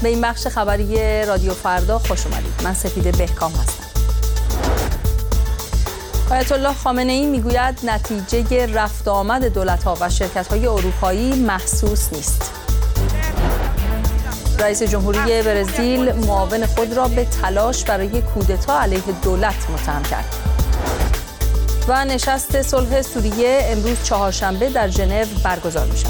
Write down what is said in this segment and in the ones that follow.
به این بخش خبری رادیو فردا خوش اومدید. من سپیده بهکام هستم. آیت الله خامنه ای میگوید نتیجه رفت آمد دولت‌ها و شرکت‌های اروپایی محسوس نیست. رئیس جمهوری برزیل معاون خود را به تلاش برای کودتا علیه دولت متهم کرد. و نشست صلح سوریه امروز چهارشنبه در ژنو برگزار می‌شود.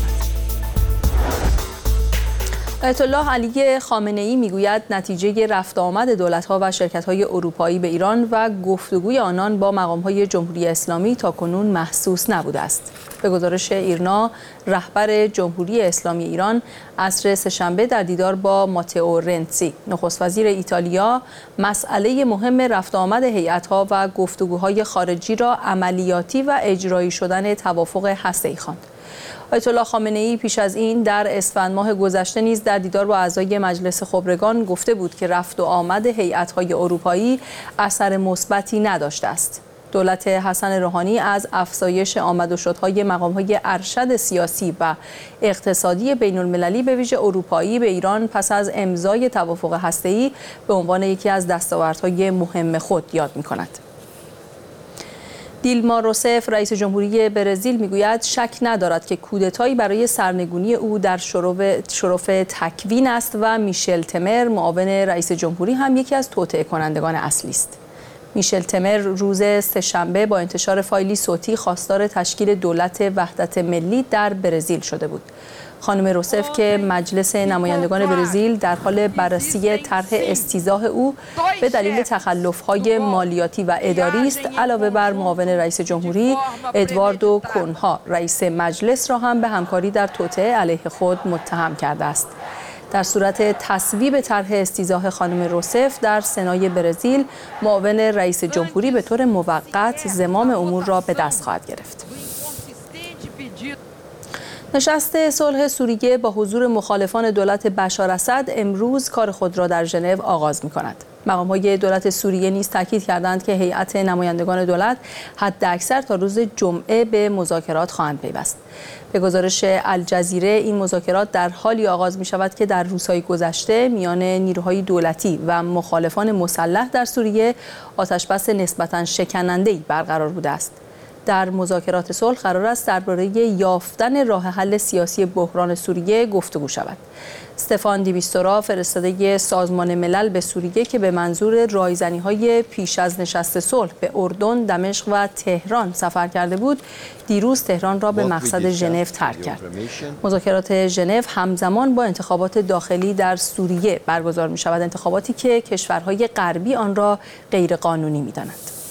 آیت الله علی خامنه ای میگوید نتیجه رفت آمد دولت‌ها و شرکت‌های اروپایی به ایران و گفتگوی آنان با مقام‌های جمهوری اسلامی تاکنون محسوس نبوده است. به گزارش ایرنا، رهبر جمهوری اسلامی ایران عصر سه‌شنبه در دیدار با ماتئو رنزی، نخست وزیر ایتالیا، مسئله مهم رفت آمد هیئت‌ها و گفتگوهای خارجی را عملیاتی و اجرایی شدن توافق هسته‌ای خواند. آیت الله خامنه ای پیش از این در اسفند ماه گذشته نیز در دیدار با اعضای مجلس خبرگان گفته بود که رفت و آمد هیئت‌های اروپایی اثر مثبتی نداشته است. دولت حسن روحانی از افزایش آمد و شدهای مقام‌های ارشد سیاسی و اقتصادی بین‌المللی به ویژه اروپایی به ایران پس از امضای توافق هسته‌ای به عنوان یکی از دستاوردهای مهم خود یاد می‌کند. دیلما روسف رئیس جمهوری برزیل میگوید شک ندارد که کودتایی برای سرنگونی او در شرف تکوین است و میشل تمر معاون رئیس جمهوری هم یکی از توطئه کنندگان اصلی است. میشل تمر روز سه‌شنبه با انتشار فایلی صوتی خواستار تشکیل دولت وحدت ملی در برزیل شده بود. خانم روسف که مجلس نمایندگان برزیل در حال بررسی طرح استیضاح او به دلیل تخلف‌های مالیاتی و اداری است، علاوه بر معاون رئیس جمهوری ادواردو کونها رئیس مجلس را هم به همکاری در توطئه علیه خود متهم کرده است. در صورت تصویب طرح استیضاح خانم روسف در سنای برزیل، معاون رئیس جمهوری به طور موقت زمام امور را به دست خواهد گرفت. نشست صلح سوریه با حضور مخالفان دولت بشار اسد امروز کار خود را در ژنو آغاز می‌کند. مقام‌های دولت سوریه نیز تاکید کردند که هیئت نمایندگان دولت حداکثر تا روز جمعه به مذاکرات خواهند پیوست. به گزارش الجزیره این مذاکرات در حالی آغاز می‌شود که در روزهای گذشته میان نیروهای دولتی و مخالفان مسلح در سوریه آتش‌بس نسبتاً شکننده‌ای برقرار بوده است. در مذاکرات صلح قرار است درباره یافتن راه حل سیاسی بحران سوریه گفتگو شود. استفان دی میستورا فرستاده سازمان ملل به سوریه که به منظور رایزنی‌های پیش از نشست صلح به اردن، دمشق و تهران سفر کرده بود، دیروز تهران را به مقصد ژنو ترک کرد. مذاکرات ژنو همزمان با انتخابات داخلی در سوریه برگزار می‌شود، انتخاباتی که کشورهای غربی آن را غیرقانونی می‌دانند.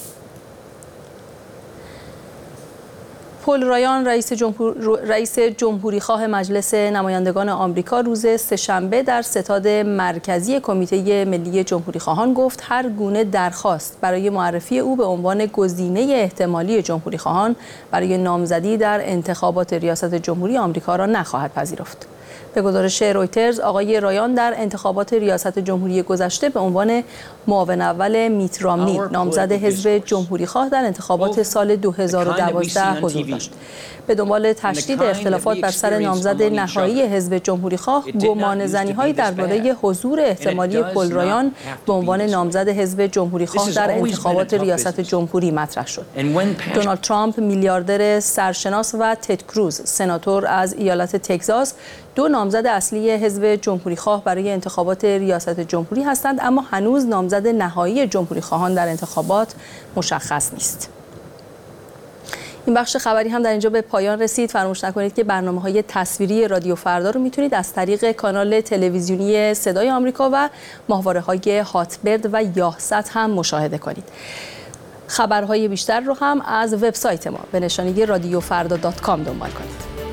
پل رایان رئیس جمهوری خواه مجلس نمایندگان آمریکا روز سه‌شنبه در ستاد مرکزی کمیته ملی جمهوری خواهان گفت هر گونه درخواست برای معرفی او به عنوان گزینه احتمالی جمهوری خواهان برای نامزدی در انتخابات ریاست جمهوری آمریکا را نخواهد پذیرفت. به گزارش رویترز، آقای رایان در انتخابات ریاست جمهوری گذشته به عنوان معاون اول میت رامنی نامزد حزب جمهوری خواه در انتخابات سال 2012 حضور داشت. به دنبال تشدید اختلافات بر سر نامزد نهایی حزب جمهوری خواه، گمانه‌زنی‌هایی درباره حضور احتمالی پل رایان به عنوان نامزد حزب جمهوری خواه در انتخابات ریاست جمهوری مطرح شد. دونالد ترامپ، میلیاردر سرشناس، و تد کروز، سناتور از ایالت تگزاس، دو نامزد اصلی حزب جمهوری خواه برای انتخابات ریاست جمهوری هستند، اما هنوز نامزد نهایی جمهوری خواهان در انتخابات مشخص نیست. این بخش خبری هم در اینجا به پایان رسید. فراموش نکنید که برنامه‌های تصویری رادیو فردا رو میتونید از طریق کانال تلویزیونی صدای آمریکا و ماهواره‌های هاتبرد و یاهست هم مشاهده کنید. خبرهای بیشتر رو هم از وبسایت ما به نشانی radioffarda.com دنبال کنید.